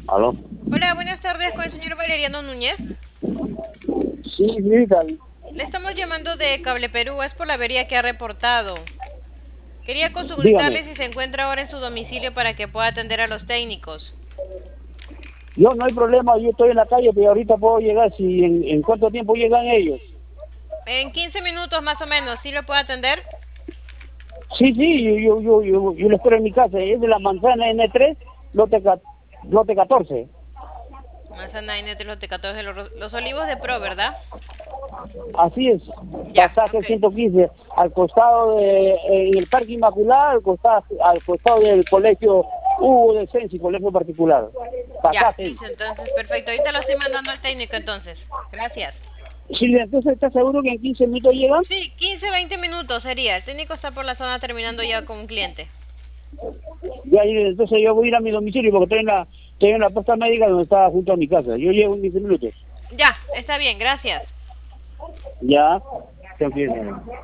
¿Aló? Hola, buenas tardes con el señor Valeriano Núñez. Sí, sí, tal. Le estamos llamando de Cable Perú, es por la avería que ha reportado. Quería Dígame. consultarle si se encuentra ahora en su domicilio para que pueda atender a los técnicos. Yo no hay problema, yo estoy en la calle, pero ahorita puedo llegar. Si en cuánto tiempo llegan ellos. En 15 minutos más o menos, ¿sí lo puede atender? Sí, sí, yo lo espero en mi casa. Es de la manzana N3, lote 14. Manzana N3 Lote 14, los Olivos de Pro, ¿verdad? Así es. Ya, Pasaje ok. 115, al costado en el Parque Inmaculado, al costado del colegio Hugo de Sensi, colegio particular. Ya, Pasaje. listo, entonces perfecto. Ahorita lo estoy mandando al técnico entonces. Gracias. Sí, entonces, ¿estás seguro que en 15 minutos llegan? Sí, 15, 20 minutos sería. El técnico está por la zona terminando ya con un cliente. Ya, entonces yo voy a ir a mi domicilio porque estoy en la posta médica donde está junto a mi casa. Yo llego en 15 minutos. Ya, está bien, gracias. Ya, se empieza.